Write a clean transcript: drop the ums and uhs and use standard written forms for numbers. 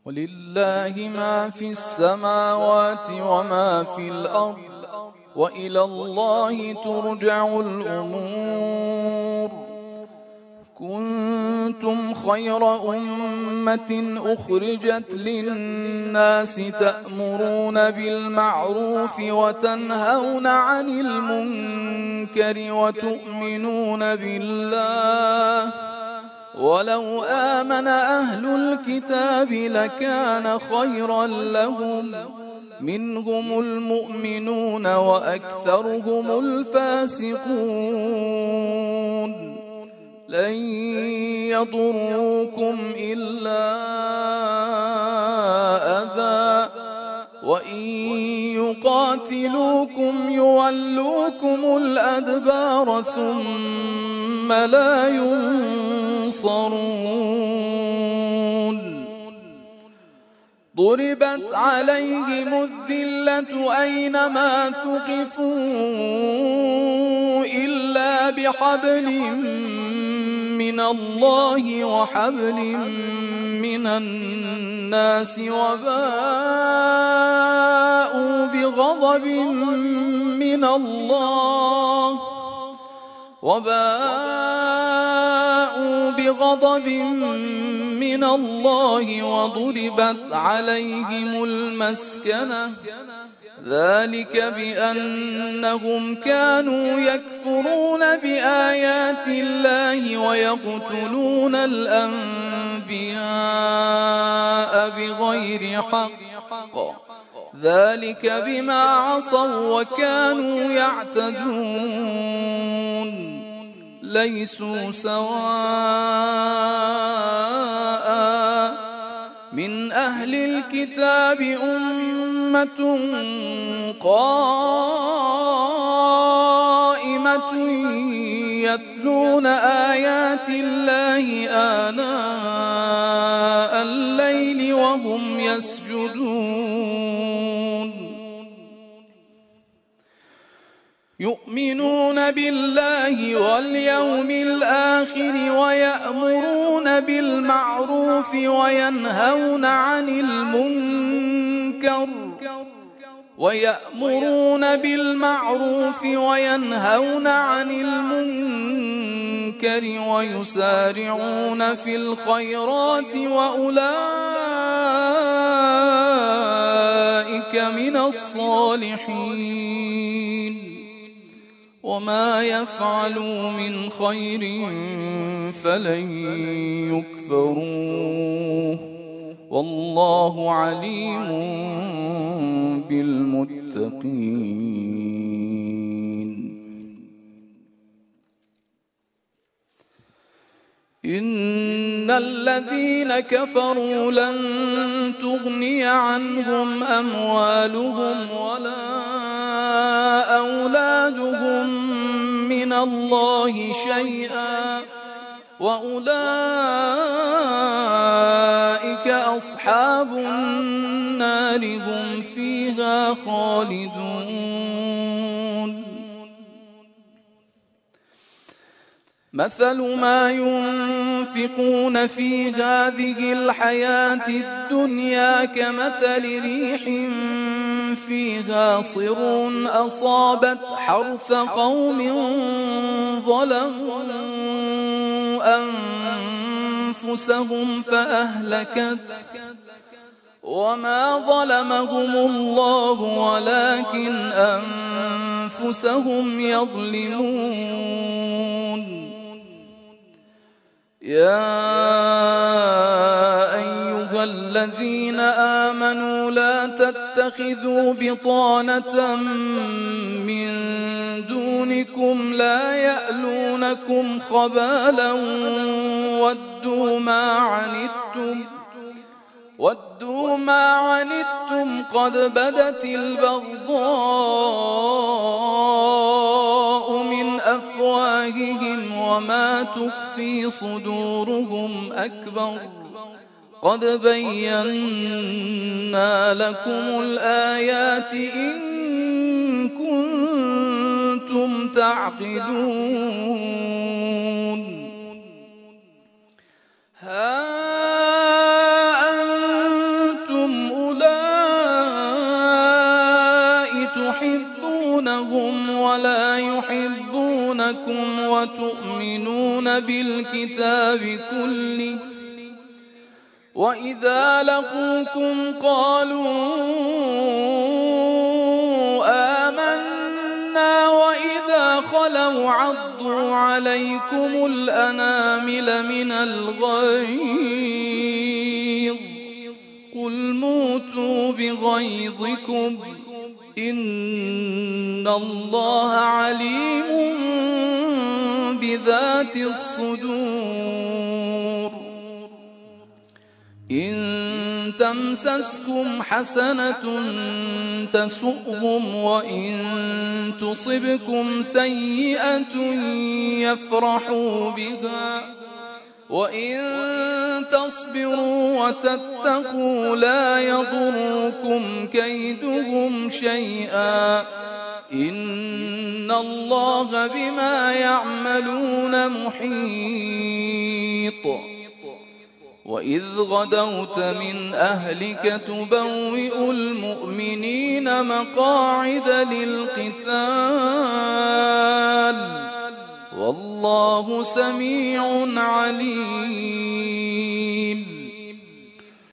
ولله ما في السماوات وما في الأرض وإلى الله ترجع الأمور. كنتم خير أمة أخرجت للناس تأمرون بالمعروف وتنهون عن المنكر وتؤمنون بالله. ولو آمن أهل الكتاب لكان خيرا لهم، منهم المؤمنون وأكثرهم الفاسقون. لن يضروكم إلا أذى، وإن يقاتلوكم يولوكم الأدبار ثم لا ينصرون. ضربت عليهم الذلة أينما ثقفوا إلا بحبل من الله وحبل من الناس وباءوا بغضب من الله وضربت عليهم المسكنة، ذلك بأنهم كانوا يكفرون بآيات الله ويقتلون الأنبياء بغير حق، ذلك بما عصوا وكانوا يعتدون. ليسوا سواء، من أهل الكتاب أمة قائمة يتلون آيات الله آناء الليل وهم يسجدون. يؤمنون بالله واليوم الآخر ويأمرون بالمعروف وينهون عن المنكر ويسارعون في الخيرات وأولئك من الصالحين. وما يفعلوا من خير فلن يكفروه، والله عليم بالمتقين. إن الذين كفروا لن تغني عنهم أموالهم ولا أولادهم من الله شيئا، وأولئك أصحاب النار هم فيها خالدون. مثل ما ينفقون في هذه الحياة الدنيا كمثل ريح فيها صر أصابت حرث قوم ظلموا أنفسهم فأهلكت، وما ظلمهم الله ولكن أنفسهم يظلمون. يا أيها الذين آمنوا لا تتخذوا بطانة من دونكم لا يألونكم خبالا ودوا ما عنتم قد بدت البغضاء من أفواههم وما تخفي صدورهم أكبر. قد بينا لكم الآيات إن كنتم تعقلون. ها ينصرونكم وتؤمنون بالكتاب كله وإذا لقوكم قالوا آمنا وإذا خلوا عضوا عليكم الأنامل من الغيظ قل موتوا بغيظكم إن الله عليم بذات الصدور إن تمسسكم حسنة تسؤهم وإن تصبكم سيئة يفرحوا بها وإن تصبروا وتتقوا لا يضركم كيدهم شيئا إن الله بما يعملون محيط وإذ غدوت من أهلك تبوئ المؤمنين مقاعد للقتال والله سميع عليم